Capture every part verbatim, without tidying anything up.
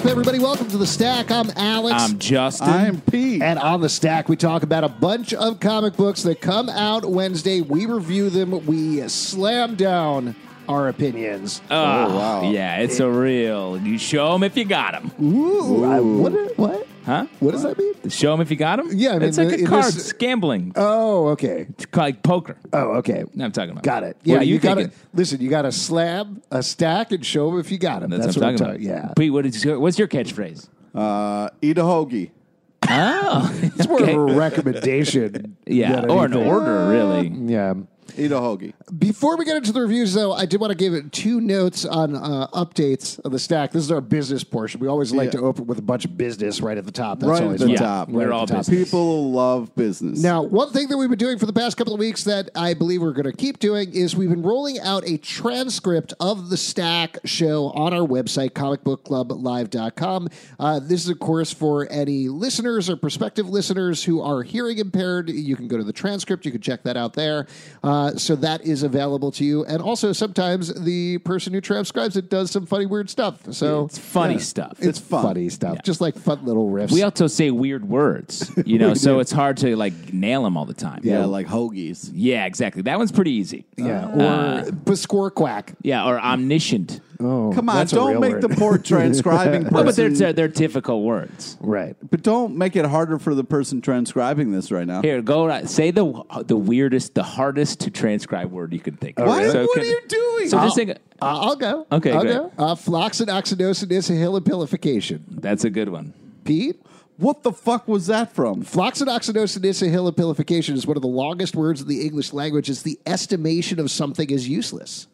up, everybody? Welcome to The Stack. I'm Alex. I'm Justin. I'm Pete. And on The Stack, we talk about a bunch of comic books that come out Wednesday. We review them. We slam down our opinions. Oh, wow. Yeah, it's a real. You show them if you got them. Ooh. I, what? What? Huh? What does that mean? Show them if you got them? Yeah, I mean, it's like the- a in cards, this- gambling. Oh, okay. It's like poker. Oh, okay. No, I'm talking about. Got it. What Yeah, are you, you got to thinking? listen. You got to slam a stack and show them if you got them. That's, That's, what I'm what talking I'm about. talking. Yeah. Pete, what is your, what's your catchphrase? Uh, eat a hoagie. Oh, It's more of a recommendation. yeah, than or an anything. order, really. Yeah. Eat a hoagie. Before we get into the reviews, though, I did want to give it two notes on uh, updates of the stack. This is our business portion. We always like Yeah. to open with a bunch of business right at the top. That's Right at always the fun. top. Right We're at all the top. business. People love business. Now, one thing that we've been doing for the past couple of weeks that I believe we're going to keep doing is we've been rolling out a transcript of the Stack show on our website, comic book club live dot com. Uh, this is, of course, for any listeners or prospective listeners who are hearing impaired. You can go to the transcript. You can check that out there. Uh, so that is available to you. And also, sometimes the person who transcribes it does some funny, weird stuff. So It's funny Yeah. stuff. it's, It's fun. funny stuff, Yeah. just like fun little riffs. We also say weird words, you know, so it's hard to like nail them all the time. yeah, like hoagies. Yeah, exactly. That one's pretty easy. yeah, Uh, or Pascore Quack. Yeah, or omniscient. Oh, Come on, that's a don't real make word. the poor transcribing person. Well, but they're, they're difficult words. Right. But don't make it harder for the person transcribing this right now. Here, go right- say the the weirdest, the hardest to transcribe word you can think of. What? So what can- are you doing? So I'll, just think. uh, I'll go. Okay, I'll great. go. Uh, Floxin oxidocin isahilipilification. That's a good one. Pete? What the fuck was that from? Floxin oxidocin isahilipilification is one of the longest words in the English language. It's the estimation of something as useless.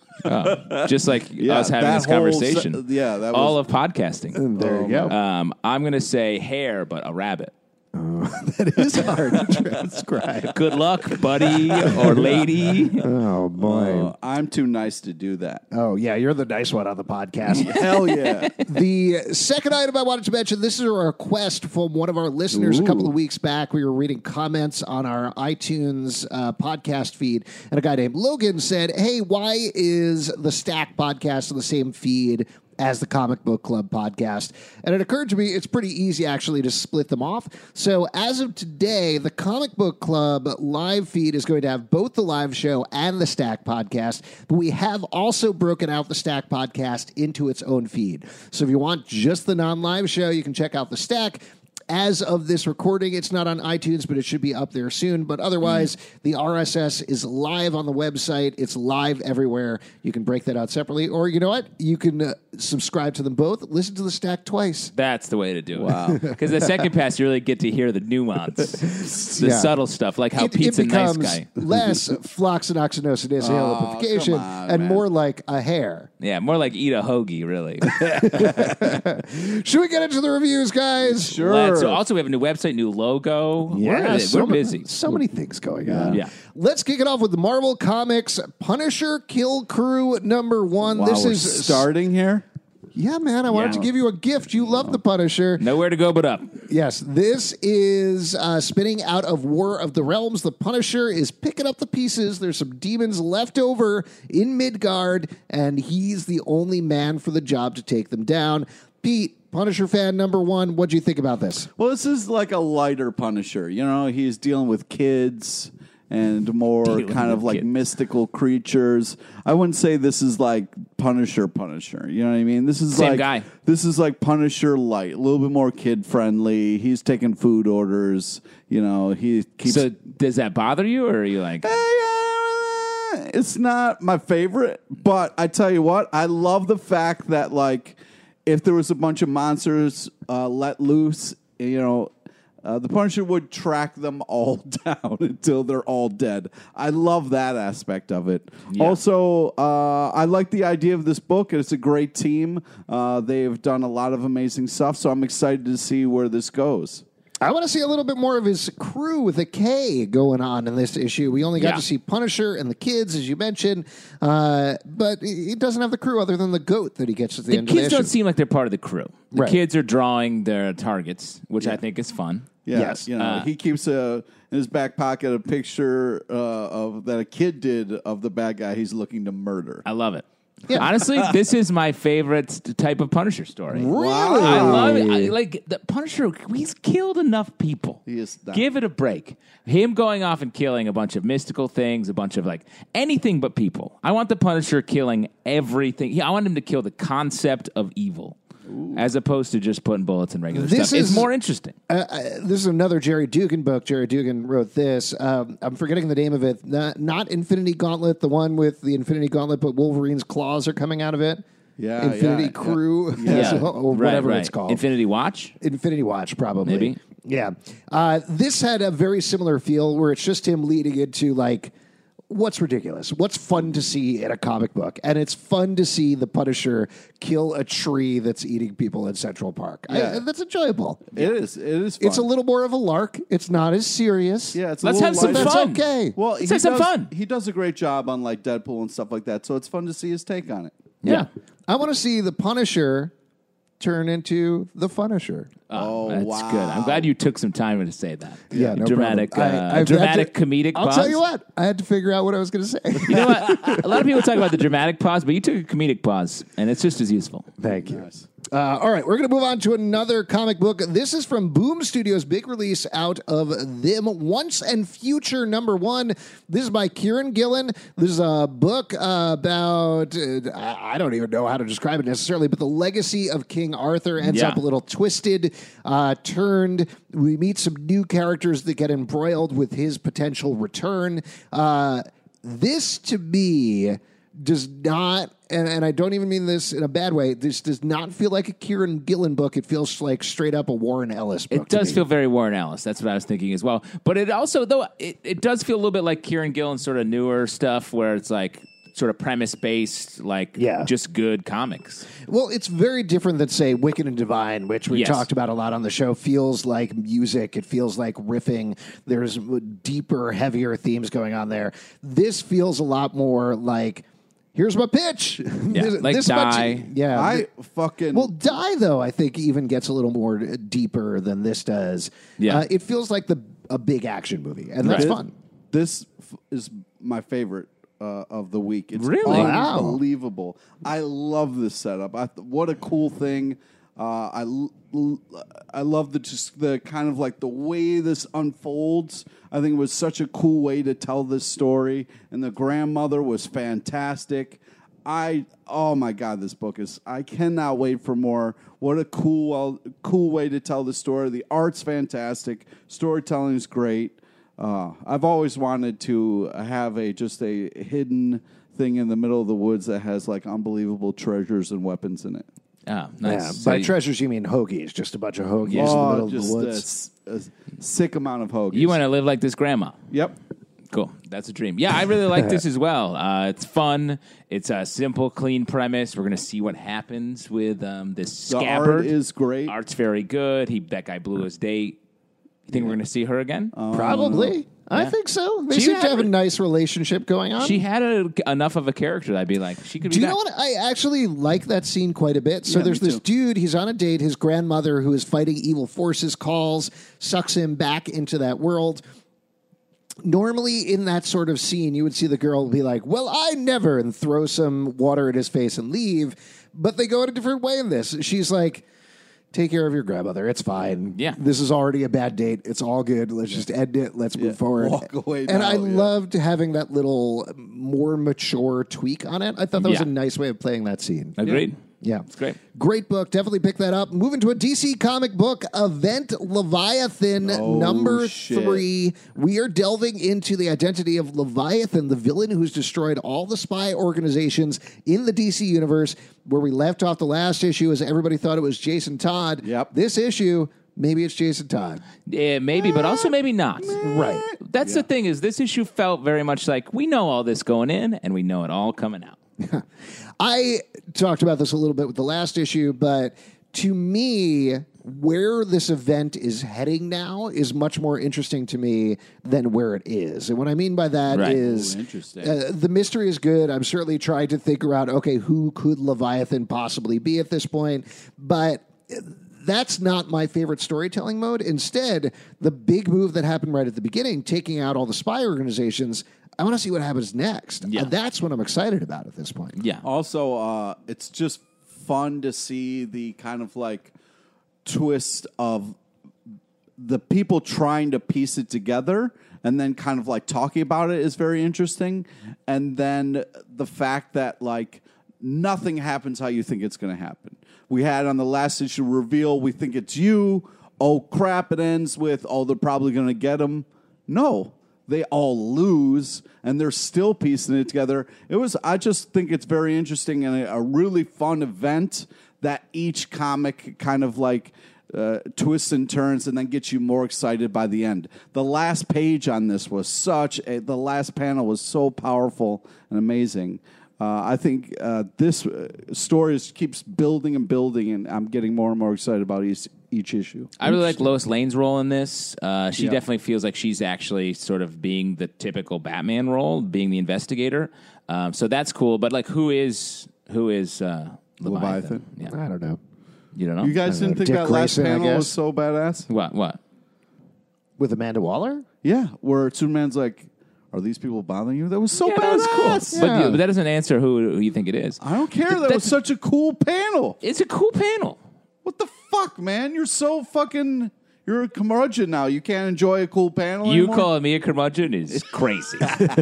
Oh, just like Yeah, us having that this whole conversation. se- yeah, that all was- of podcasting. There you go. Um, I'm going to say hare, but a rabbit. That is hard to transcribe. Good luck, buddy or lady. Oh, boy. Oh, I'm too nice to do that. Oh, yeah, you're the nice one on the podcast. Hell yeah. The second item I wanted to mention, this is a request from one of our listeners a couple of weeks back. We were reading comments on our iTunes uh, podcast feed, and a guy named Logan said, hey, why is the Stack podcast on the same feed as the Comic Book Club podcast? And it occurred to me it's pretty easy actually to split them off. So as of today, the Comic Book Club live feed is going to have both the live show and the Stack podcast, but we have also broken out the Stack podcast into its own feed. So if you want just the non-live show, you can check out the Stack. As of this recording, it's not on iTunes, but it should be up there soon. But otherwise, the R S S is live on the website. It's live everywhere. You can break that out separately. Or you know what? You can uh, subscribe to them both. Listen to the Stack twice. That's the way to do Wow. it. Because the second pass, you really get to hear the nuance, the Yeah. subtle stuff, like how It, Pete's it a nice becomes guy. less floxin oxidocin isahilipilification come on, and man. more like a hair. Yeah, more like eat a hoagie, really. Should we get into the reviews, guys? Sure. Let's, also, we have a new website, new logo. Yeah, we're, so we're ma- busy. So many things going on. Yeah. Let's kick it off with the Marvel Comics Punisher Kill Crew number one. Wow, this we're is starting here. Yeah, man, I wanted Yeah. to give you a gift. You love the Punisher. Nowhere to go but up. Yes, this is uh, spinning out of War of the Realms. The Punisher is picking up the pieces. There's some demons left over in Midgard, and he's the only man for the job to take them down. Pete, Punisher fan number one, what'd you think about this? Well, this is like a lighter Punisher. You know, he's dealing with kids and more Dealing kind of with like kids. mystical creatures. I wouldn't say this is like Punisher Punisher. You know what I mean? This is Same like guy. This is like Punisher light, a little bit more kid friendly. He's taking food orders. You know, he keeps. So does that bother you, or are you like, Eh, it's not my favorite, but I tell you what, I love the fact that like if there was a bunch of monsters uh, let loose, you know, uh, the Punisher would track them all down until they're all dead. I love that aspect of it. Yeah. Also, uh, I like the idea of this book. It's a great team. Uh, they've done a lot of amazing stuff, so I'm excited to see where this goes. I want to see a little bit more of his crew with a K going on in this issue. We only got Yeah. to see Punisher and the kids, as you mentioned, uh, but he doesn't have the crew other than the goat that he gets at the, the end of the kids issue. don't seem like they're part of the crew. The Right. kids are drawing their targets, which I think is fun. Yeah, Yes. you know, Uh, he keeps a in his back pocket a picture uh, of that a kid did of the bad guy he's looking to murder. I love it. Honestly, this is my favorite type of Punisher story. Really? I love it. I, like the Punisher, he's killed enough people. He is not. Give it a break. Him going off and killing a bunch of mystical things, a bunch of like anything but people. I want the Punisher killing everything. I want him to kill the concept of evil. Ooh. As opposed to just putting bullets in regular This stuff. is- It's more interesting. Uh, uh, this is another Jerry Dugan book. Jerry Dugan wrote this. Um, I'm forgetting the name of it. Not, not Infinity Gauntlet, the one with the Infinity Gauntlet, but Wolverine's claws are coming out of it. Yeah, Infinity yeah, Crew, Yeah. or Right, whatever right. it's called. Infinity Watch? Infinity Watch, probably. Maybe. Yeah. Uh, this had a very similar feel where it's just him leading into like, what's ridiculous? What's fun to see in a comic book? And it's fun to see the Punisher kill a tree that's eating people in Central Park. Yeah. I, that's enjoyable. It is. It is. Fun. It's a little more of a lark. It's not as serious. Yeah, it's a Let's little have some lighter. That's fun. okay. Well, Let's he have some does, fun. He does a great job on like Deadpool and stuff like that. So it's fun to see his take on it. Yeah. I want to see the Punisher turn into the Punisher. Oh, Oh, that's wow. good. I'm glad you took some time to say that. Yeah, no dramatic, problem. uh, I- I've had dramatic to- comedic. I'll pause. tell you what. I had to figure out what I was going to say. You know what? A lot of people talk about the dramatic pause, but you took a comedic pause, and it's just as useful. Thank you. Uh, all right, we're going to move on to another comic book. This is from Boom Studios, big release out of them, Once and Future number one. This is by Kieran Gillen. This is a book uh, about, uh, I I don't even know how to describe it necessarily, but the legacy of King Arthur ends Yeah. up a little twisted, uh, turned. We meet some new characters that get embroiled with his potential return. Uh, this, to me, does not, and, and I don't even mean this in a bad way, this does not feel like a Kieran Gillen book. It feels like straight up a Warren Ellis book. It does to me. feel very Warren Ellis. That's what I was thinking as well. But it also, though, it, it does feel a little bit like Kieran Gillen's sort of newer stuff where it's like sort of premise-based, like Yeah. just good comics. Well, it's very different than, say, Wicked and Divine, which we Yes. talked about a lot on the show. Feels like music. It feels like riffing. There's deeper, heavier themes going on there. This feels a lot more like, here's my pitch. Yeah, This- like this much- Die. yeah. I fucking Well, Die, though, I think even gets a little more deeper than this does. Yeah. Uh, it feels like the a big action movie, and that's this, fun. This f- is my favorite uh, of the week. It's Really? Wow. unbelievable. I love this setup. I th- what a cool thing. Uh, I l- l- I love the just the kind of like the way this unfolds. I think it was such a cool way to tell this story, and the grandmother was fantastic. I oh my god, this book is. I cannot wait for more. What a cool, cool way to tell the story. The art's fantastic. Storytelling is great. Uh, I've always wanted to have a just a hidden thing in the middle of the woods that has like unbelievable treasures and weapons in it. Oh, nice. Yeah, So by you- treasures, you mean hoagies, just a bunch of hoagies in the Oh, middle of just the a woods. s- a, sick amount of hoagies. You want to live like this grandma. Yep. Cool. That's a dream. Yeah, I really like this as well. Uh, it's fun. It's a simple, clean premise. We're going to see what happens with um, this The scabbard. art is great. Art's very good. He That guy blew his date. You think we're going to see her again? Probably. I Yeah. think so. They She seem to had- have a nice relationship going on. She had a, enough of a character that I'd be like, she could Do be you know back. what? I actually like that scene quite a bit. So Yeah, there's me this too. dude, he's on a date. His grandmother, who is fighting evil forces, calls, sucks him back into that world. Normally, in that sort of scene, you would see the girl be like, well, I never, and throw some water at his face and leave. But they go in a different way in this. She's like, take care of your grandmother. It's fine. Yeah. This is already a bad date. It's all good. Let's just end it. Let's move forward. Walk away And now, I yeah. loved having that little more mature tweak on it. I thought that was Yeah. a nice way of playing that scene. Agreed. Yeah. It's great. Great book. Definitely pick that up. Moving to a D C comic book, Event Leviathan, Oh, number shit. three. We are delving into the identity of Leviathan, the villain who's destroyed all the spy organizations in the D C universe. Where we left off the last issue is everybody thought it was Jason Todd. Yep. This issue, maybe it's Jason Todd. Yeah, maybe, but also maybe not. Right. That's the thing is this issue felt very much like we know all this going in and we know it all coming out. I talked about this a little bit with the last issue, but to me, where this event is heading now is much more interesting to me than where it is. And what I mean by that Right. is Ooh, interesting. uh, the mystery is good. I'm certainly trying to think around, okay, who could Leviathan possibly be at this point? But that's not my favorite storytelling mode. Instead, the big move that happened right at the beginning, taking out all the spy organizations, I want to see what happens next. Yeah. And that's what I'm excited about at this point. Yeah. Also, uh, it's just fun to see the kind of like twist of the people trying to piece it together and then kind of like talking about it is very interesting. And then the fact that like nothing happens how you think it's going to happen. We had on the last issue reveal, we think it's you. Oh, crap, it ends with, oh, they're probably going to get him. No, they all lose, and they're still piecing it together. It was, I just think it's very interesting and a, a really fun event that each comic kind of like uh, twists and turns and then gets you more excited by the end. The last page on this was such a, the last panel was so powerful and amazing. Uh, I think uh, this uh, story is, keeps building and building, and I'm getting more and more excited about each, each issue. I really like Lois Lane's role in this. Uh, she Yeah. definitely feels like she's actually sort of being the typical Batman role, being the investigator. Um, so that's cool. But like, who is who is uh, Leviathan? Leviathan? Yeah. I don't know. You don't know? You guys I didn't don't know. think Dick that last Grayson, I panel was guess. so badass? what? What? With Amanda Waller? Yeah, where Superman's like, are these people bothering you? That was so Yeah, badass. that was cool. But, Yeah. but that doesn't answer who, who you think it is. I don't care. That was That's- such a cool panel. It's a cool panel. What the fuck, man? You're so fucking. You're a curmudgeon now. You can't enjoy a cool panel You anymore? calling me a curmudgeon is crazy.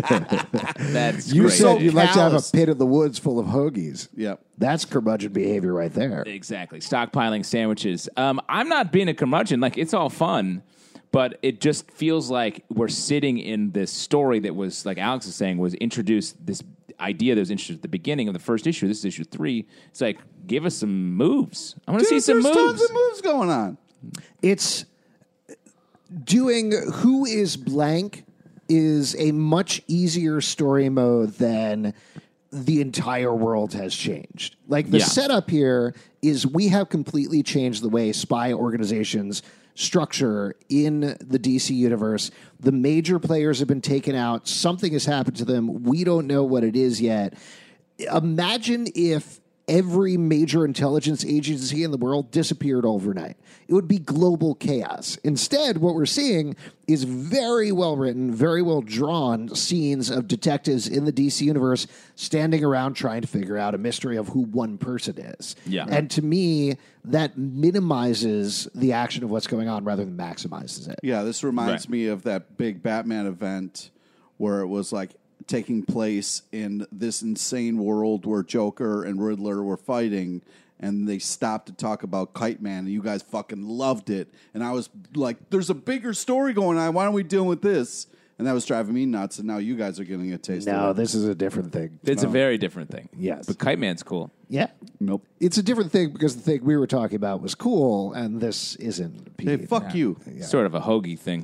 That's You crazy. said you'd like to have a callous. pit in the woods full of hoagies. Yep. That's curmudgeon behavior right there. Exactly. Stockpiling sandwiches. Um, I'm not being a curmudgeon. Like, it's all fun, but it just feels like we're sitting in this story that was, like Alex is saying, was introduced, this idea that was introduced at the beginning of the first issue. This is issue three. It's like, give us some moves. I want to see Dude, some there's moves. tons of moves going on. It's doing who is blank is a much easier story mode than the entire world has changed. Like the Yeah. setup here is we have completely changed the way spy organizations structure in the D C universe. The major players have been taken out. Something has happened to them. We don't know what it is yet. Imagine if every major intelligence agency in the world disappeared overnight. It would be global chaos. Instead, what we're seeing is very well written, very well drawn scenes of detectives in the D C universe standing around trying to figure out a mystery of who one person is. Yeah. And to me, that minimizes the action of what's going on rather than maximizes it. Yeah, this reminds Right. me of that big Batman event where it was like taking place in this insane world where Joker and Riddler were fighting, and they stopped to talk about Kite Man, and you guys fucking loved it. And I was like, there's a bigger story going on. Why aren't we dealing with this? And that was driving me nuts, and now you guys are getting a taste No, of it. this is a different thing. It's a very different thing. Yes. But Kite Man's cool. Yeah. Nope. It's a different thing because the thing we were talking about was cool, and this isn't. Hey, Pete. fuck you. Sort of a hoagie thing.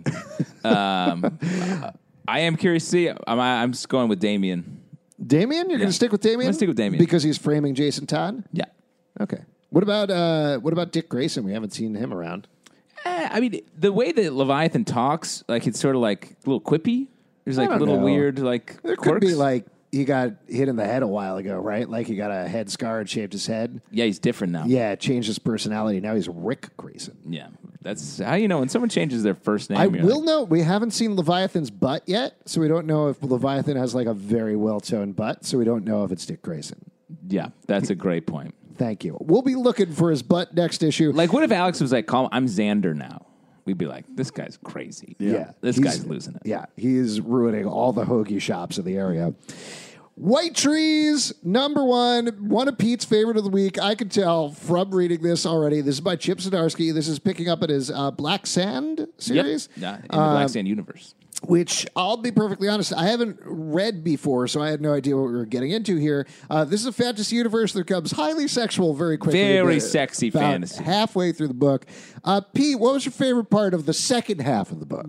um, I am curious to see. I'm, I'm just going with Damien. Damien, you're going Yeah. to stick with Damien? I'm gonna stick with Damien. because he's framing Jason Todd. Yeah. Okay. What about uh, what about Dick Grayson? We haven't seen him around. Eh, I mean, the way that Leviathan talks, like it's sort of like a little quippy. There's like don't little know. weird like There could quirks. be like he got hit in the head a while ago, right? Like he got a head scar and shaved his head. Yeah, he's different now. Yeah, changed his personality. Now he's Rick Grayson. Yeah. That's how you know when someone changes their first name. I you're will like, note we haven't seen Leviathan's butt yet, so we don't know if Leviathan has like a very well toned butt. So we don't know if it's Dick Grayson. yeah, that's a great point. Thank you. We'll be looking for his butt next issue. Like, what if Alex was like, "Call, I'm Xander now." We'd be like, "This guy's crazy. Yeah. this He's- guy's losing it." Yeah, he's ruining all the hoagie shops in the area. White Trees, number one, one of Pete's favorite of the week. I can tell from reading this already. This is by Chip Zdarsky. This is picking up at his uh, Black Sand Yep. series. Yeah, in the Black Sand universe. Which I'll be perfectly honest, I haven't read before, so I had no idea what we were getting into here. Uh, this is a fantasy universe that becomes highly sexual very quickly. Very but sexy about fantasy. Halfway through the book. Uh, Pete, what was your favorite part of the second half of the book?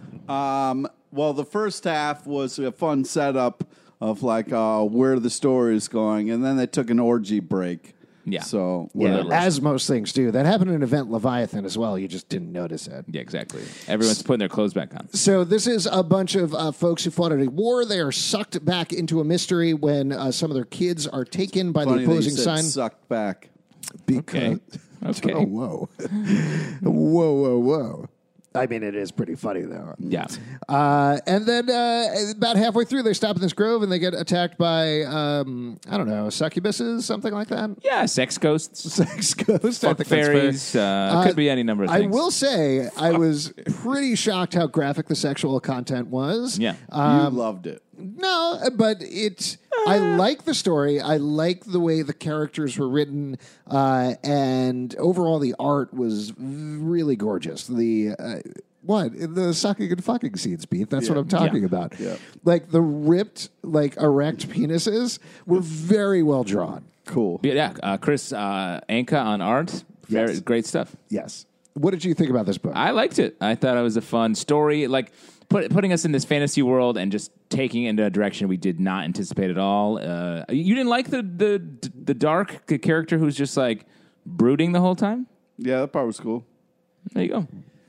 Um, well, the first half was a fun setup of like uh, where the story is going, and then they took an orgy break. Yeah. So Yeah, whatever. as most things do. That happened in Event Leviathan as well. You just didn't notice it. Yeah, exactly. Everyone's putting their clothes back on. So this is a bunch of uh, folks who fought in a war. They are sucked back into a mystery when uh, some of their kids are taken by Funny the that you opposing said side. sucked back. Because Okay. Okay. Oh, whoa. whoa, whoa, whoa. I mean, it is pretty funny, though. Yeah. Uh, and then uh, about halfway through, they stop in this grove and they get attacked by, um, I don't know, succubuses, something like that. Yeah, sex ghosts. Sex ghosts. I Fuck think that's fair. fairies. Uh, Uh, could be any number of I things. will say, I was pretty shocked how graphic the sexual content was. Yeah. you loved it. No, but it's. I like the story. I like the way the characters were written, uh, and overall the art was really gorgeous. The uh, what the sucking and fucking scenes, Pete. That's what Yeah. I'm talking Yeah. about. Yeah. Like the ripped, like erect penises were very well drawn. Cool. Yeah, yeah. Uh, Chris uh, Anka on art. Very Yes. great stuff. Yes. What did you think about this book? I liked it. I thought it was a fun story. Like put, putting us in this fantasy world and just taking it into a direction we did not anticipate at all. Uh, you didn't like the the the dark character who's just like brooding the whole time? Yeah, that part was cool. There you go.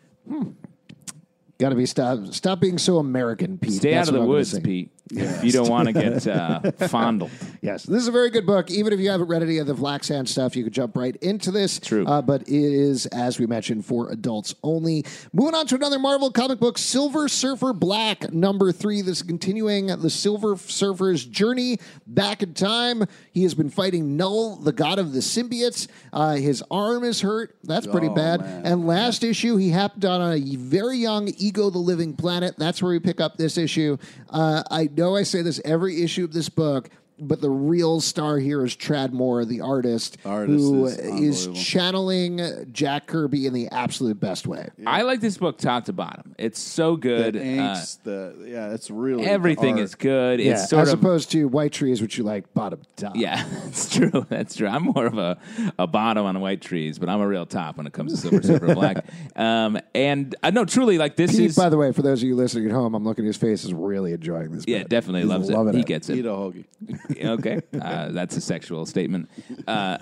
Got to be stop. Stop being so American, Pete. Stay That's out of what the I'm gonna woods, say. Pete. If you don't want to get uh, fondled. Yes, this is a very good book. Even if you haven't read any of the Black Sand stuff, you could jump right into this. True. Uh, but it is, as we mentioned, for adults only. Moving on to another Marvel comic book, Silver Surfer Black, number three. This is continuing the Silver Surfer's journey back in time. He has been fighting Null, the god of the symbiotes. Uh, his arm is hurt. That's pretty Oh, bad. man. And last issue, he happened on a very young Ego the Living Planet. That's where we pick up this issue. Uh, I know I say this every issue of this book, but the real star here is Trad Moore, the artist, Artist who is is unbelievable. channeling Jack Kirby in the absolute best way. I like this book top to bottom. It's so The good. Uh, inks, the yeah, it's really everything art. is good. Yeah, It's sort as of opposed to White Trees, which you like bottom top. Yeah, that's true. That's true. I'm more of a, a bottom on White Trees, but I'm a real top when it comes to Silver Surfer Black. Um, and I uh, know truly, like this Pete, is. by the way, for those of you listening at home, I'm looking at his face, is really enjoying this. yeah, book. definitely He's loves loving it. He gets it. Eat a hoagie. Okay, uh, that's a sexual statement. Uh,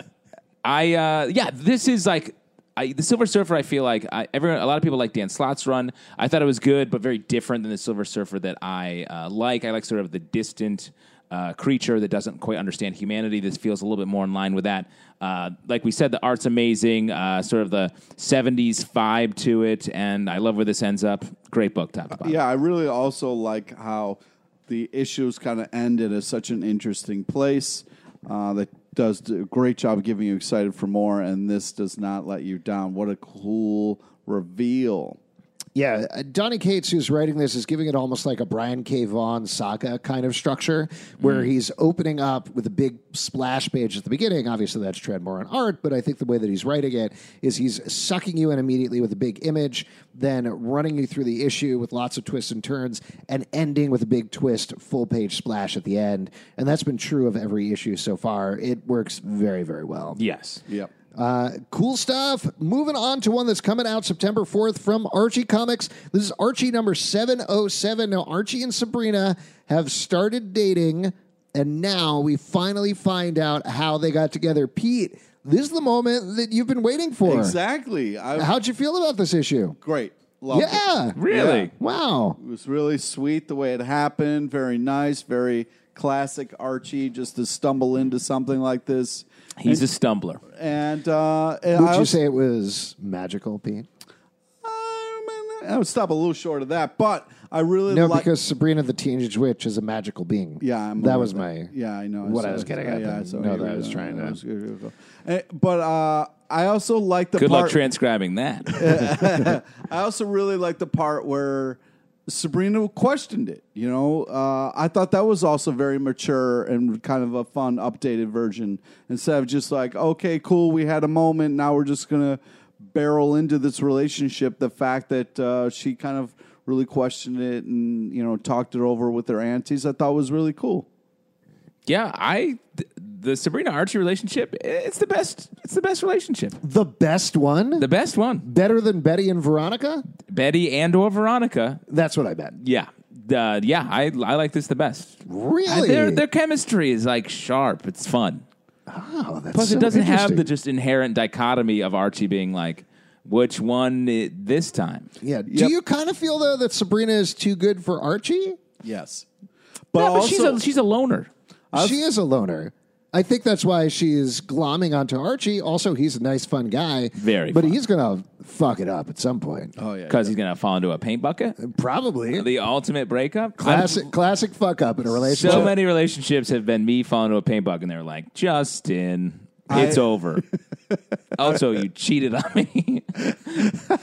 I uh, yeah, this is like I, the Silver Surfer. I feel like I, everyone, a lot of people like Dan Slott's run. I thought it was good, but very different than the Silver Surfer that I uh, like. I like sort of the distant uh, creature that doesn't quite understand humanity. This feels a little bit more in line with that. Uh, like we said, the art's amazing. Uh, sort of the seventies vibe to it, and I love where this ends up. Great book, top to bottom. Yeah, I really also like how the issues kind of end in a, such an interesting place uh, that does a great job of giving you excited for more, and this does not let you down. What a cool reveal. Yeah, uh, Donny Cates, who's writing this, is giving it almost like a Brian K. Vaughan saga kind of structure, where Mm. he's opening up with a big splash page at the beginning. Obviously, that's Tread more on art, but I think the way that he's writing it is he's sucking you in immediately with a big image, then running you through the issue with lots of twists and turns, and ending with a big twist, full page splash at the end. And that's been true of every issue so far. It works very, very well. Yes. Yep. Uh, cool stuff. Moving on to one that's coming out September fourth from Archie Comics. This is Archie number seven oh seven. Now, Archie and Sabrina have started dating, and now we finally find out how they got together. Pete, this is the moment that you've been waiting for. Exactly. I, How'd you feel about this issue? great. Loved it. Yeah. Really? Yeah. Wow. It was really sweet the way it happened. Very nice. Very classic Archie just to stumble into something like this. He's a stumbler. And uh, and Would I you also- say it was magical, Pete? I would stop a little short of that, but I really No, like. because Sabrina the Teenage Witch is a magical being. Yeah, I'm that aware was of my. Yeah, I know. what I saw was it. getting Uh, at Yeah, then. I saw No, it. that I was Yeah, trying to- that was good. Uh, But uh, I also like the Good part. luck transcribing that. I also really like the part where Sabrina questioned it. You know, uh, I thought that was also very mature and kind of a fun, updated version. Instead of just like, okay, cool, we had a moment, now we're just gonna barrel into this relationship. The fact that uh, she kind of really questioned it and you know talked it over with her aunties, I thought was really cool. Yeah, I th- the Sabrina Archie relationship. It's the best. It's the best relationship. The best one? The best one. Better than Betty and Veronica? Betty and or Veronica. That's what I meant. Yeah, uh, yeah. I I like this the best. Really? Their their chemistry is like sharp. It's fun. Oh, that's Plus, so it doesn't have interesting. the just inherent dichotomy of Archie being like, which one i- this time? Yeah. Do Yep. you kind of feel though that Sabrina is too good for Archie? Yes, But, but yeah, but she's also a she's a loner. she is a loner. I think that's why she's glomming onto Archie. Also, he's a nice, fun guy. Very But fun. he's going to fuck it up at some point. Oh yeah, Because he's going to fall into a paint bucket? Probably. The ultimate breakup? Classic, classic fuck up in a relationship. So many relationships have been me falling into a paint bucket and they're like, Justin, it's I- over. Also, you cheated on me. Uh,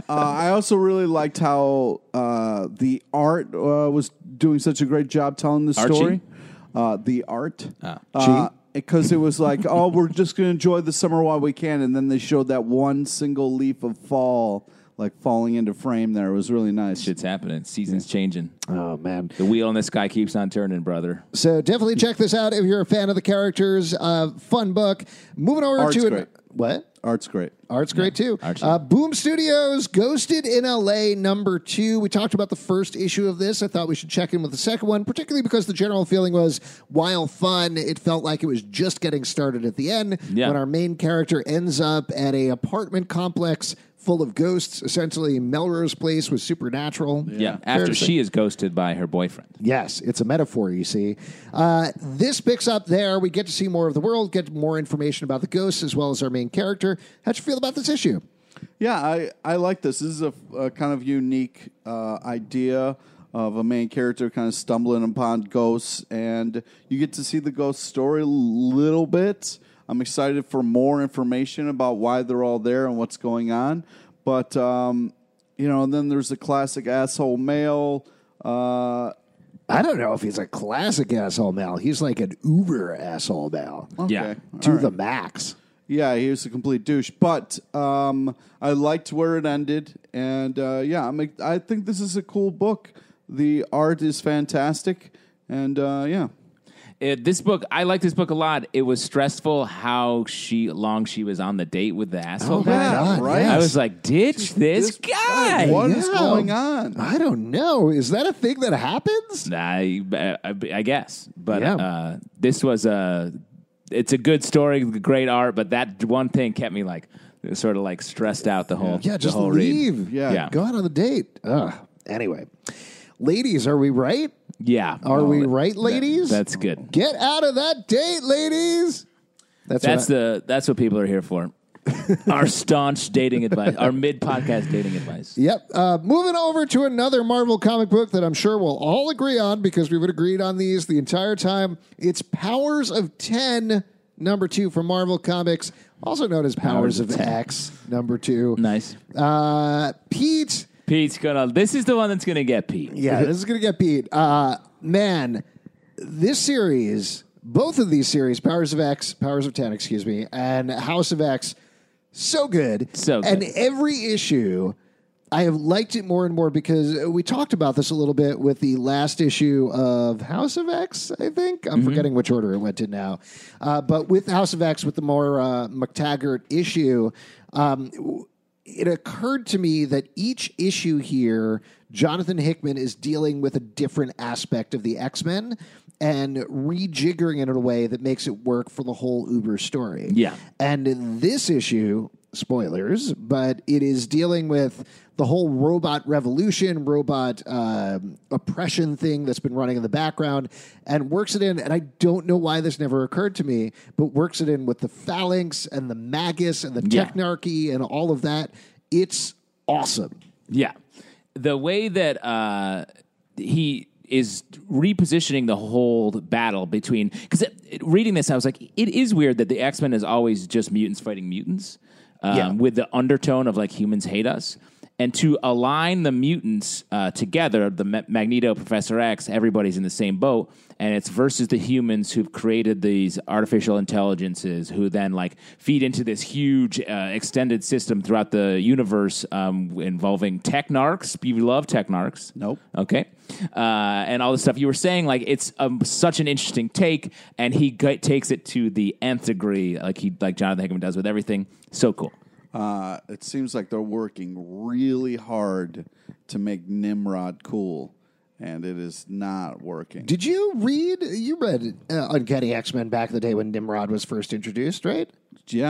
I also really liked how uh, the art uh, was doing such a great job telling the Archie? story. Uh, the art. Oh. Uh, because it was like, oh, we're just going to enjoy the summer while we can. And then they showed that one single leaf of fall, like falling into frame there. It was really nice. Shit's happening. Season's changing. Oh, man. The wheel in the sky keeps on turning, brother. So definitely check this out if you're a fan of the characters. Uh, fun book. Moving over Art's to... great. An, what? Art's great. Art's great too. Art's Uh, Boom Studios, Ghosted in L A, number two. We talked about the first issue of this. I thought we should check in with the second one, particularly because the general feeling was, while fun, it felt like it was just getting started at the end Yeah. when our main character ends up at a apartment complex full of ghosts. Essentially, Melrose Place was supernatural. Yeah, Fair after to say. she is ghosted by her boyfriend. Yes, it's a metaphor, you see. Uh, this picks up there. We get to see more of the world, get more information about the ghosts, as well as our main character. How'd you feel about this issue? Yeah, I, I like this. This is a, a kind of unique uh, idea of a main character kind of stumbling upon ghosts, and you get to see the ghost story a little bit. I'm excited for more information about why they're all there and what's going on. But, um, you know, and then there's the classic asshole male. Uh, I don't know if he's a classic asshole Mal. He's like an uber asshole Mal. okay. Yeah. To All the right. max. Yeah, he was a complete douche. But um, I liked where it ended. And, uh, yeah, I'm, I think this is a cool book. The art is fantastic. And, uh, yeah. It, this book, I like this book a lot. It was stressful how she long she was on the date with the asshole Oh, my guy. God, right? yes. I was like, ditch this, guy. What is Yeah. going on? I don't know. Is that a thing that happens? I, I, I guess, but Yeah. uh, this was a. It's a good story, great art, but that one thing kept me like sort of like stressed out the whole. Yeah, the just whole read. leave. Yeah. Yeah. Go out on the date. Ugh. Anyway. Ladies, are we right? Yeah, Are we that- right, ladies? that- that's good. Get out of that date, ladies. That's, That's what I- the that's what people are here for. Our staunch dating advice, our mid podcast dating advice. Yep. Uh, moving over to another Marvel comic book that I'm sure we'll all agree on because we would agreed on these the entire time. It's Powers of ten, number two from Marvel Comics, also known as Powers, Powers of of ten. X, number two. Nice. Uh, Pete. Pete's gonna. This is the one that's gonna get Pete. Yeah, this is going to get Pete. Uh, man, this series, both of these series, Powers of X, Powers of ten, excuse me, and House of X, so good. So good. And every issue, I have liked it more and more because we talked about this a little bit with the last issue of House of X, I think. I'm forgetting which order it went in now. Uh, but with House of X, with the more uh, McTaggart issue, um, it occurred to me that each issue here, Jonathan Hickman is dealing with a different aspect of the X-Men and rejiggering it in a way that makes it work for the whole Uber story. Yeah. And in this issue, spoilers, but it is dealing with the whole robot revolution, robot um, oppression thing that's been running in the background, and works it in. And I don't know why this never occurred to me, but works it in with the phalanx and the magus and the Yeah. technarchy and all of that. It's awesome. Yeah. The way that uh, he is repositioning the whole battle between. Because reading this, I was like, it is weird that the X-Men is always just mutants fighting mutants um, Yeah. with the undertone of like humans hate us. And to align the mutants uh, together, the Ma- Magneto, Professor X, everybody's in the same boat, and it's versus the humans who've created these artificial intelligences who then like feed into this huge uh, extended system throughout the universe um, involving technarchs. You love technarchs. Nope. Okay. Uh, and all the stuff you were saying, like it's um, such an interesting take, and he g- takes it to the nth degree, like he like Jonathan Hickman does with everything. So cool. Uh, it seems like they're working really hard to make Nimrod cool, and it is not working. Did you read? You read uh, Uncanny X-Men back in the day when Nimrod was first introduced, right? yeah.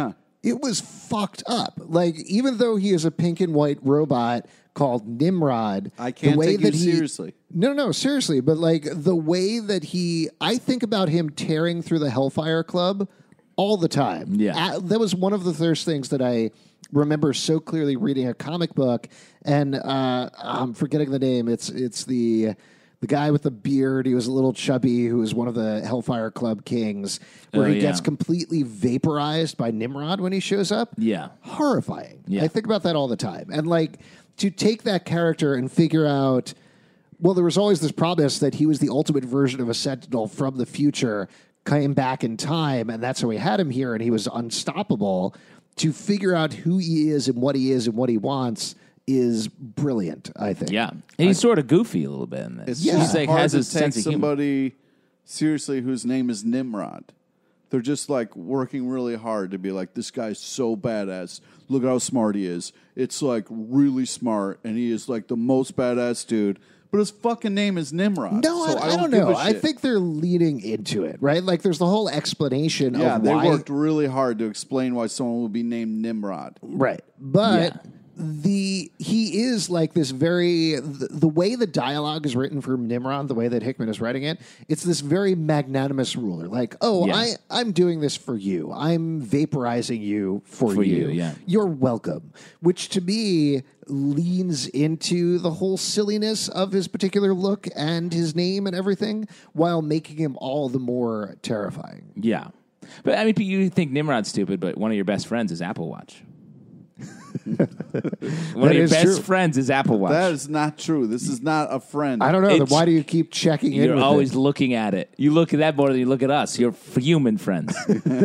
it was fucked up. Like, even though he is a pink and white robot called Nimrod, I can't the way take you that he, seriously. No, no, seriously. But like the way that he, I think about him tearing through the Hellfire Club all the time. Yeah. Uh, that was one of the first things that I remember so clearly reading a comic book, and uh, I'm forgetting the name. It's it's the the guy with the beard. He was a little chubby, who was one of the Hellfire Club kings, where Oh, he yeah. gets completely vaporized by Nimrod when he shows up. Yeah. Horrifying. Yeah. I think about that all the time, and like to take that character and figure out. Well, there was always this promise that he was the ultimate version of a Sentinel from the future, came back in time, and that's how we had him here, and he was unstoppable. To figure out who he is and what he is and what he wants is brilliant, I think. Yeah. And he's sort of goofy a little bit in this. It's Yeah. just He's like hard has to his take sense of humor. somebody seriously whose name is Nimrod. They're just like working really hard to be like, this guy's so badass. Look how smart he is. It's like really smart, and he is like the most badass dude. But his fucking name is Nimrod. No, so I, I, I don't, don't give know. a I shit. think they're leaning into it, right? Like, there's the whole explanation yeah, of they why. worked really hard to explain why someone would be named Nimrod. Right. But Yeah. the he is like this very the, the way the dialogue is written for Nimrod, the way that Hickman is writing it, it's this very magnanimous ruler. Like, oh, Yeah. I, I'm doing this for you. I'm vaporizing you for, For you. you, yeah. You're welcome. Which to me leans into the whole silliness of his particular look and his name and everything, while making him all the more terrifying. Yeah. But I mean, you think Nimrod's stupid, but one of your best friends is Apple Watch. One That of your is best true. friends is Apple Watch. That is not true. This is not a friend. I don't know. Then It's- why do you keep checking in? You're with always it? looking at it. You look at that more than you look at us. You're f- human friends.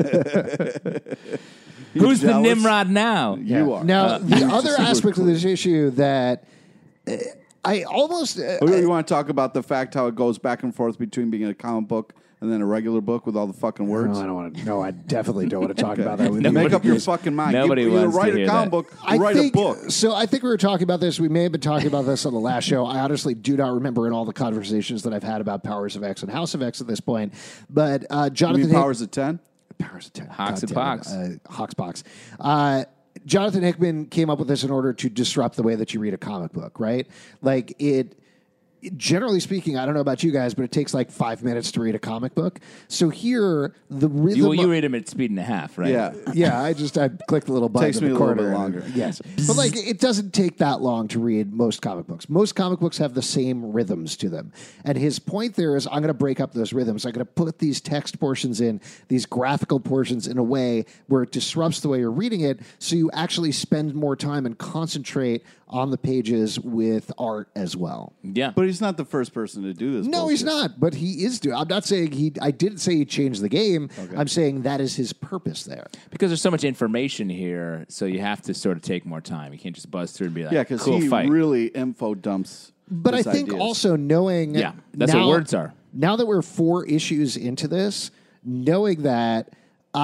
Who's the jealous? Nimrod now? You are. Now, Uh, the other super aspect of clear. this issue that uh, I almost. Uh, Oh, you want to talk about the fact how it goes back and forth between being a comic book and then a regular book with all the fucking words? no, I don't want to. No, I definitely don't want to talk about that with you. Make up your fucking mind. Nobody you, either wants to write hear a comic that. book, I or write think, a book. So I think we were talking about this. We may have been talking about this on the last show. I honestly do not remember in all the conversations that I've had about Powers of X and House of X at this point. But uh, You Jonathan mean Hick- Powers of ten? Powers of ten. Hawks God and damn it. Pox. Uh, Hawks Box. Uh, Jonathan Hickman came up with this in order to disrupt the way that you read a comic book, right? Like it. Generally speaking, I don't know about you guys, but it takes like five minutes to read a comic book. So here, the rhythm. You, you read them at speed and a half, right? Yeah. yeah, I just I clicked the little button Takes in me the a little corner. bit and- longer. Yes, but like it doesn't take that long to read most comic books. Most comic books have the same rhythms to them, and his point there is, I'm going to break up those rhythms. I'm going to put these text portions in, these graphical portions in a way where it disrupts the way you're reading it, so you actually spend more time and concentrate on the pages with art as well. Yeah. But he's not the first person to do this. No, bullshit. he's not, but he is doing. I'm not saying he. I didn't say he changed the game. I'm saying that is his purpose there. Because there's so much information here, so you have to sort of take more time. You can't just buzz through and be like, Yeah, because cool he fight. really info dumps. But I his think ideas. also knowing, Yeah, that's now, what words are. Now that we're four issues into this, knowing that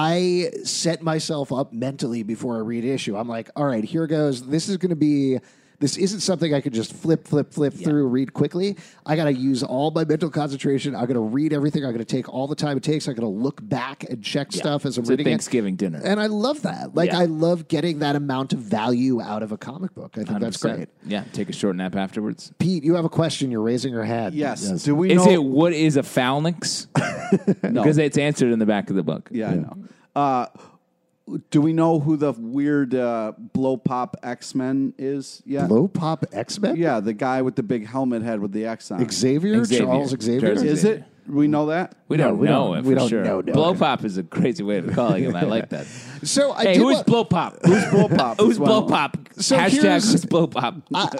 I set myself up mentally before I read issue. I'm like, all right, here goes. This is going to be. This isn't something I could just flip, flip, flip through, read quickly. I got to use all my mental concentration. I'm going to read everything. I'm going to take all the time it takes. I'm going to look back and check Yeah. stuff as I'm It's a reading Thanksgiving it. dinner. And I love that. Like, Yeah. I love getting that amount of value out of a comic book. I think one hundred that's percent. great. Yeah, take a short nap afterwards. Pete, you have a question. You're raising your hand. Yes. Do we Is know? it what is a phalanx? No. Because it's answered in the back of the book. Yeah, I know. Uh, do we know who the weird uh, blow pop X Men is yet? Blow Pop X-Men? Yeah, the guy with the big helmet head with the X on. it. Xavier? Xavier. Charles Xavier? Charles Is it? We know that. We No, don't we know don't- it we for don't sure. know, no. Blow pop is a crazy way of calling him. I like that. So I Hey, did who is wa- blow pop? Who's blow pop? Who's as well? blow pop? So Hashtag here's- who's blow pop?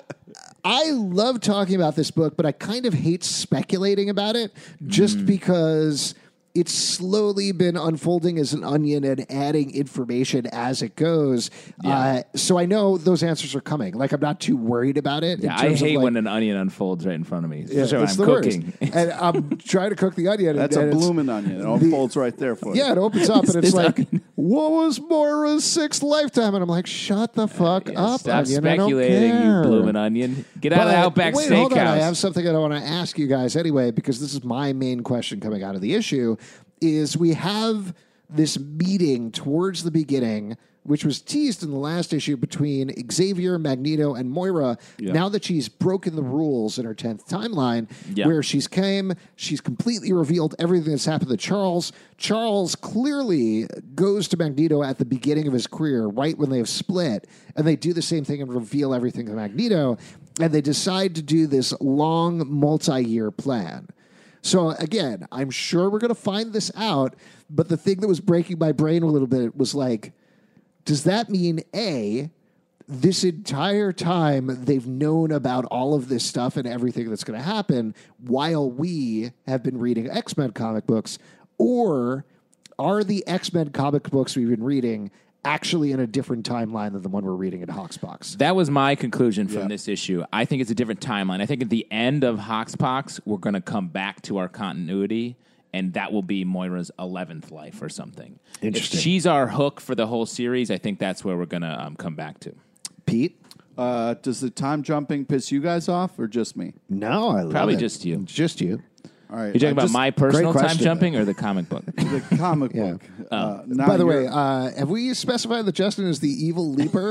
I love talking about this book, but I kind of hate speculating about it just because it's slowly been unfolding as an onion and adding information as it goes. Uh, so I know those answers are coming. Like, I'm not too worried about it. in Yeah, I terms of, hate like- when an onion unfolds right in front of me. Yeah, Especially when it's I'm the cooking. worst. And I'm trying to cook the onion. That's and a it's- blooming onion. It unfolds right there for you. Yeah, it opens up and it's This like, onion. what was Moira's sixth lifetime? And I'm like, shut the fuck Yeah, up, stop onion. I don't speculating, you care. blooming onion. Get out of the But- Outback wait, hold on. I Steakhouse. have something that I want to ask you guys anyway, because this is my main question coming out of the issue, is we have this meeting towards the beginning, which was teased in the last issue between Xavier, Magneto, and Moira, Yeah. now that she's broken the rules in her tenth timeline, Yeah. where she's came, she's completely revealed everything that's happened to Charles. Charles clearly goes to Magneto at the beginning of his career, right when they've split, and they do the same thing and reveal everything to Magneto, and they decide to do this long, multi-year plan. So again, I'm sure we're going to find this out, but the thing that was breaking my brain a little bit was like, does that mean, A, this entire time they've known about all of this stuff and everything that's going to happen while we have been reading X-Men comic books? Or are the X-Men comic books we've been reading actually in a different timeline than the one we're reading in Hoxpox? That was my conclusion from Yeah. this issue. I think it's a different timeline. I think at the end of Hoxpox, we're going to come back to our continuity, and that will be Moira's eleventh life or something. Interesting. If she's our hook for the whole series, I think that's where we're going to um, come back to. Pete? Uh, does the time jumping piss you guys off or just me? No, I love Probably it. just you. Just you. All right. You're talking I about just- my personal great time question, jumping or the comic book? the comic Yeah. book. Uh, now By the you're- way, uh, have we specified that Justin is the evil leaper?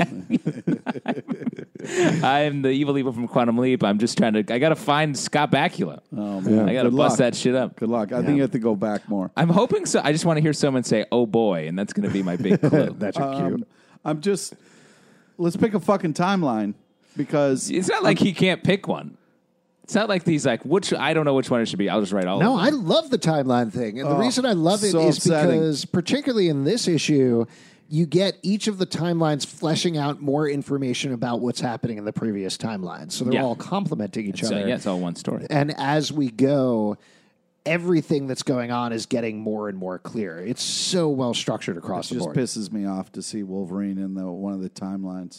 I'm the evil evil from Quantum Leap. I'm just trying to. I got to find Scott Bakula. oh man, I got to Good bust luck. that shit up. Good luck. I think you have to go back more. I'm hoping so. I just want to hear someone say, "Oh boy," and that's going to be my big clue. That's cute. Um, I'm just. Let's pick a fucking timeline because It's not like he can't pick one. It's not like these like which I don't know which one it should be. I'll just write all. No, of I them. love the timeline thing. And the Oh, reason I love it is so upsetting. because, particularly in this issue, you get each of the timelines fleshing out more information about what's happening in the previous timeline. So they're Yeah. all complementing each So, other. yeah, it's all one story. And as we go, everything that's going on is getting more and more clear. It's so well structured across it the just board. pisses me off to see Wolverine in the one of the timelines.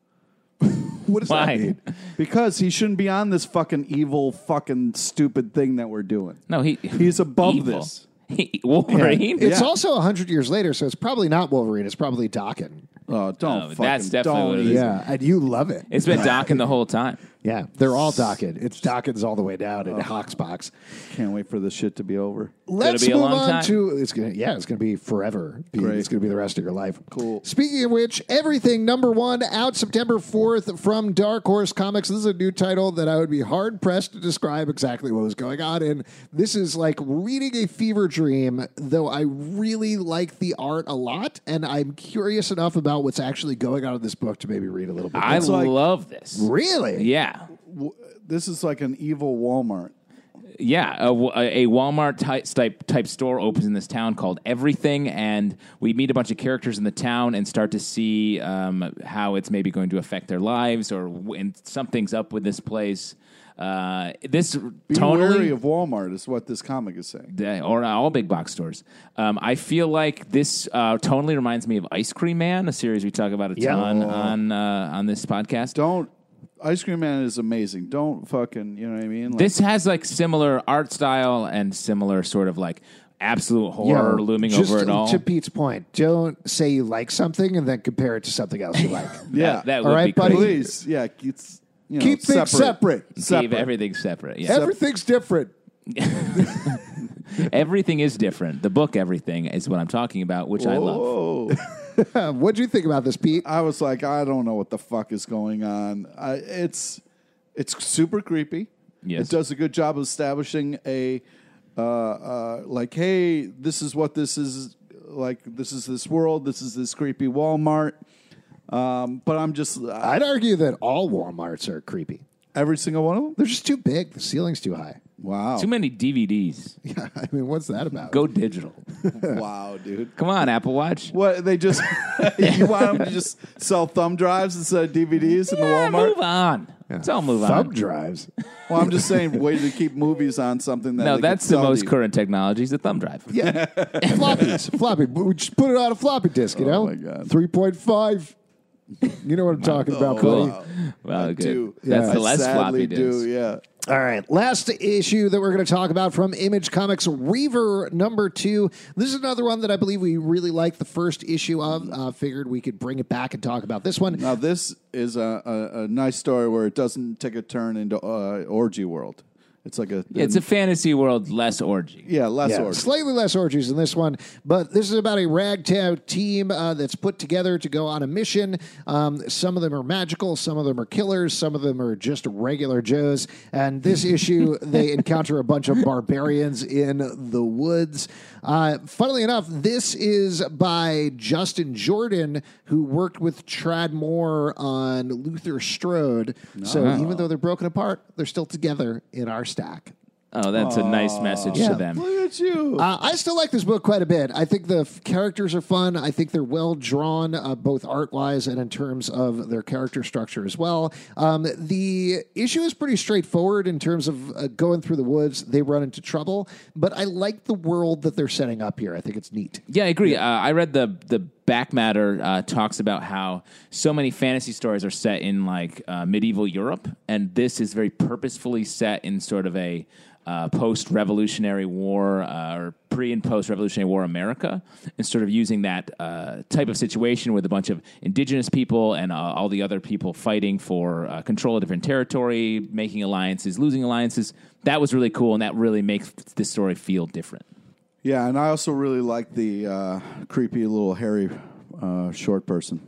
What does Why? that mean? Because he shouldn't be on this fucking evil, fucking stupid thing that we're doing. No, he He's above evil. this. He, Wolverine. It's Yeah. also one hundred years later, so it's probably not Wolverine. It's probably Dokken. Oh, don't Oh, fucking that's definitely don't what it is. even- Yeah, and you love it. It's been Docking the whole time. Yeah, they're all Dokken. It's Dockens all the way down Oh. in Hoxpox. Can't wait for this shit to be over. Let's be a move long on time. to it's gonna yeah it's gonna be forever. Pete. Great. It's gonna be the rest of your life. Cool. Speaking of which, Everything number one out September fourth from Dark Horse Comics. This is a new title that I would be hard pressed to describe exactly what was going on in. This is like reading a fever dream, though I really like the art a lot, and I'm curious enough about what's actually going on in this book to maybe read a little bit. I It's like- love this. Really? Yeah. W- This is like an evil Walmart. Yeah, a, a Walmart type, type type store opens in this town called Everything, and we meet a bunch of characters in the town and start to see um, how it's maybe going to affect their lives, or when something's up with this place. Uh, this Be tonally, wary of Walmart is what this comic is saying. Uh, or all big box stores. Um, I feel like this uh, totally reminds me of Ice Cream Man, a series we talk about a Yeah. ton on uh, on this podcast. Don't. Ice Cream Man is amazing. Don't fucking. You know what I mean? Like, This has like similar art style and similar sort of like absolute horror Yo, looming just over it all. To Pete's point, don't say you like something and then compare it to something else you like. yeah. that, that All would right, be buddy? cool. Please. Yeah. It's, you know, Keep things separate. Keep Separate. everything separate. Yeah. Everything's different. Everything is different. The book Everything is what I'm talking about, which I love. Whoa. What'd you think about this, Pete? I was like, I don't know what the fuck is going on. I, it's it's super creepy. Yes. It does a good job of establishing a uh, uh, like, hey, this is what this is like. This is this world. This is this creepy Walmart. Um, but I'm just I, I'd argue that all Walmarts are creepy. every single one of them. They're just too big. The ceiling's too high. Wow, Too many D V Ds. Yeah, I mean, what's that about? Go digital. wow, dude. Come on, Apple Watch. What they just you want them to just sell thumb drives instead of D V Ds in the Yeah, Walmart? move on. Let's all move Thumb on. drives. Well, I'm just saying, way to keep movies on something that No, they that's can the sell most to you. current technology is the thumb drive. Yeah, floppies. Floppy. We just put it on a floppy disk. You know, my God. three point five. You know what I'm talking about, Cool. buddy. Well, I good. do. That's Yeah. the I less sadly floppy do. disk. Yeah. All right, last issue that we're going to talk about from Image Comics, Reaver number two. This is another one that I believe we really liked the first issue of. Uh, figured we could bring it back and talk about this one. Now this is a, a, a nice story where it doesn't take a turn into uh, orgy world. It's like a It's a fantasy world, less orgy. yeah, less Yeah, orgy. slightly less orgies in this one, but this is about a ragtag team uh, that's put together to go on a mission. Um, some of them are magical, some of them are killers, some of them are just regular Joes. And this issue, they encounter a bunch of barbarians in the woods. Uh, funnily enough, this is by Justin Jordan, who worked with Trad Moore on Luther Strode. So even though they're broken apart, they're still together in our stack. Oh, that's a nice message Yeah. to them. Look at you. Uh, I still like this book quite a bit. I think the f- characters are fun. I think they're well drawn, uh, both art wise and in terms of their character structure as well. Um, the issue is pretty straightforward in terms of uh, going through the woods. They run into trouble, but I like the world that they're setting up here. I think it's neat. Yeah, I agree. Uh, I read the the back matter uh, talks about how so many fantasy stories are set in like uh, medieval Europe, and this is very purposefully set in sort of a uh, post-Revolutionary War uh, or pre and post-Revolutionary War America, and sort of using that uh, type of situation with a bunch of indigenous people and uh, all the other people fighting for uh, control of different territory, making alliances, losing alliances. That was really cool, and that really makes this story feel different. Yeah, and I also really like the uh, creepy little hairy uh, short person.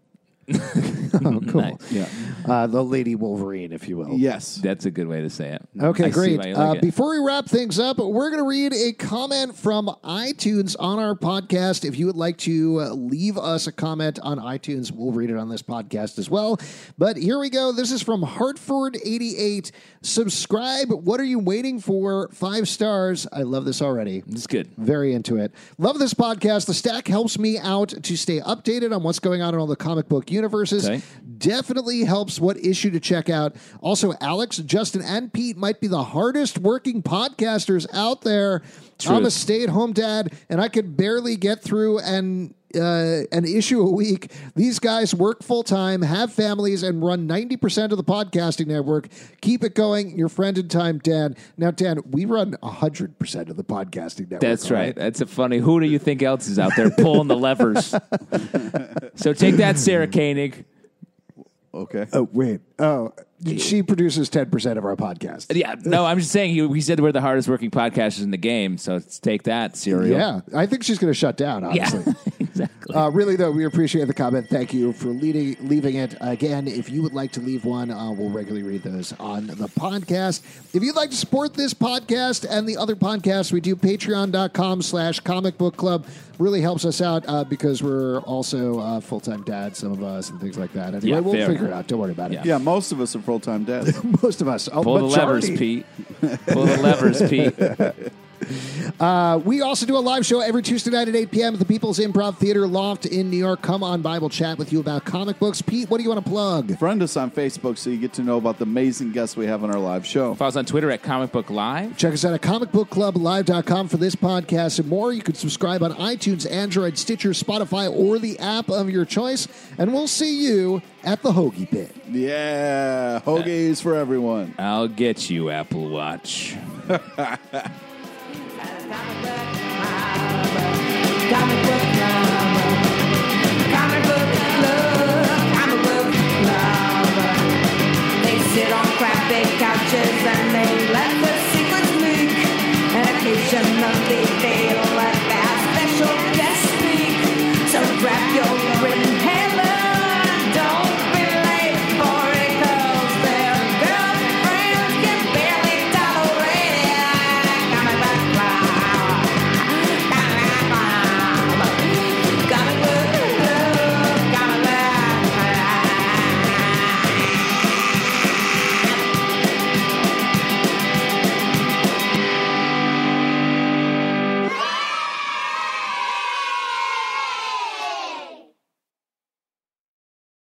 Oh, cool. Nice. Yeah. Uh, the Lady Wolverine, if you will. Yes. That's a good way to say it. Okay, I see great. why you Uh, like it. before we wrap things up, we're going to read a comment from iTunes on our podcast. If you would like to uh, leave us a comment on iTunes, we'll read it on this podcast as well. But here we go. This is from Hartford eighty-eight. Subscribe. What are you waiting for? Five stars. I love this already. It's good. Very into it. Love this podcast. The stack helps me out to stay updated on what's going on in all the comic book universes. Okay. Definitely helps what issue to check out. Also, Alex, Justin, and Pete might be the hardest working podcasters out there. Truth. I'm a stay-at-home dad, and I could barely get through an uh, an issue a week. These guys work full-time, have families, and run ninety percent of the podcasting network. Keep it going. Your friend in time, Dan. Now, Dan, we run one hundred percent of the podcasting network. That's all right. That's a funny. Who do you think else is out there pulling the levers? So take that, Sarah Koenig. Okay. Oh, wait. Oh, she produces ten percent of our podcast. Yeah, no, I'm just saying. He, he said we're the hardest working podcasters in the game. So let's take that, Serial. Yeah, I think she's going to shut down, honestly. Yeah, exactly. Uh, really, though, we appreciate the comment. Thank you for leading, leaving it. Again, if you would like to leave one, uh, we'll regularly read those on the podcast. If you'd like to support this podcast and the other podcasts, we do patreon.com slash comic book club. Really helps us out uh, because we're also uh, full-time dads, some of us, and things like that. Anyway, Yeah, we'll fair. figure it out. Don't worry about it. Yeah, most of us are full-time dads. Most of us. Pull the levers, Pete. Pull the levers, Pete. Uh, we also do a live show every Tuesday night at eight p.m. at the People's Improv Theater Loft in New York. Come on by. We'll chat with you about comic books. Pete, what do you want to plug? Friend us on Facebook so you get to know about the amazing guests we have on our live show. Follow us on Twitter at Comic Book Live. Check us out at comic book club live dot com for this podcast and more. You can subscribe on iTunes, Android, Stitcher, Spotify, or the app of your choice. And we'll see you at the Hoagie Pit. Yeah, hoagies for everyone. I'll get you, Apple Watch. Comic book club. Comic book club. Comic book club. They sit on crappy couches and they let the secrets leak. And occasionally they